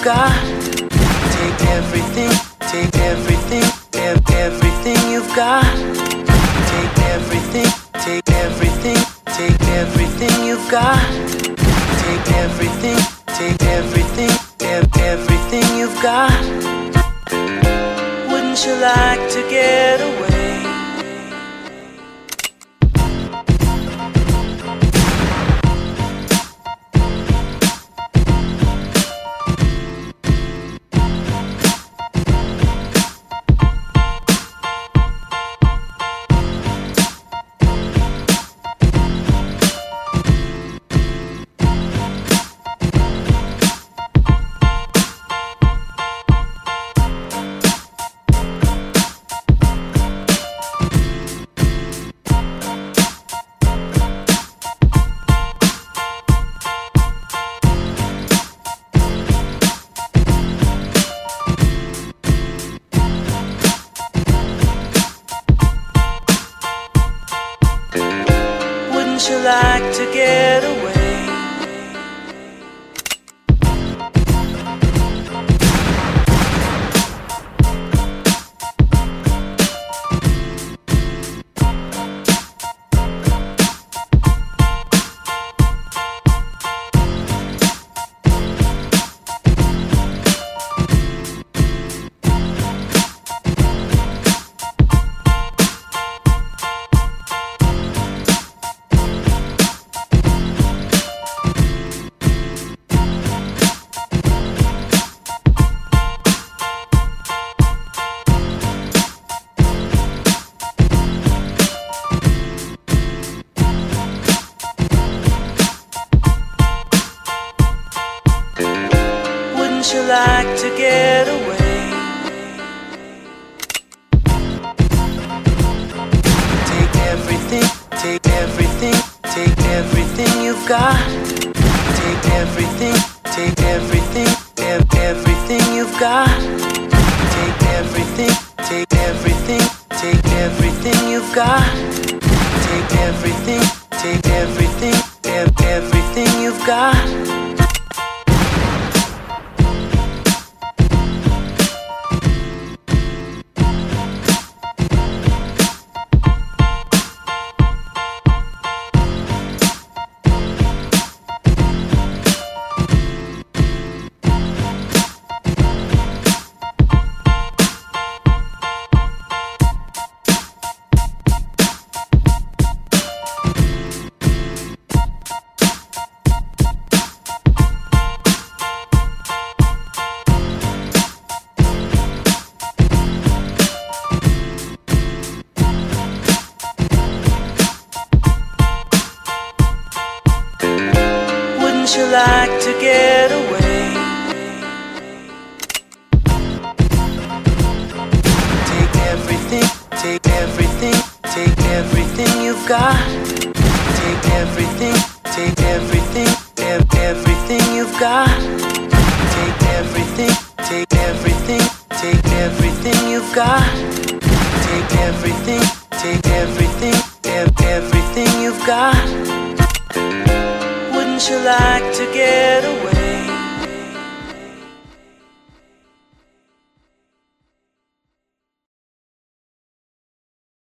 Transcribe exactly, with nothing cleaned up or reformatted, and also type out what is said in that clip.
got. Take everything, take everything, ev- everything you've got. Take everything, take everything, take everything you've got. Take everything, take everything, ev- everything you've got. Wouldn't you like to get away? Wouldn't you like to get away? Wouldn't you like to get away? Take everything, take everything, take everything you've got. Take everything, take everything, ev- everything you've got. Take everything, take everything, take everything you've got. Take everything, take everything, ev- everything you've got. Wouldn't you like to get away? Take everything, take everything, take everything you've got. Take everything, take everything, ev- everything you've got. Take everything, take everything, take everything you've got. Take everything, take everything, ev- everything you've got. Wouldn't you like